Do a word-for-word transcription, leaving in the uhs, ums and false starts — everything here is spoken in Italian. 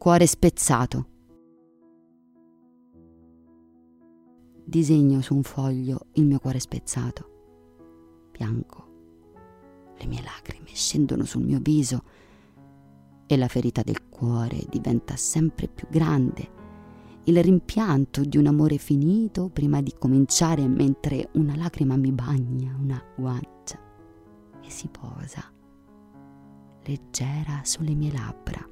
cuore spezzato. Disegno su un foglio il mio cuore spezzato. Piango. Le mie lacrime scendono sul mio viso e la ferita del cuore diventa sempre più grande. Il rimpianto di un amore finito prima di cominciare, mentre una lacrima mi bagna una guancia e si posa leggera sulle mie labbra.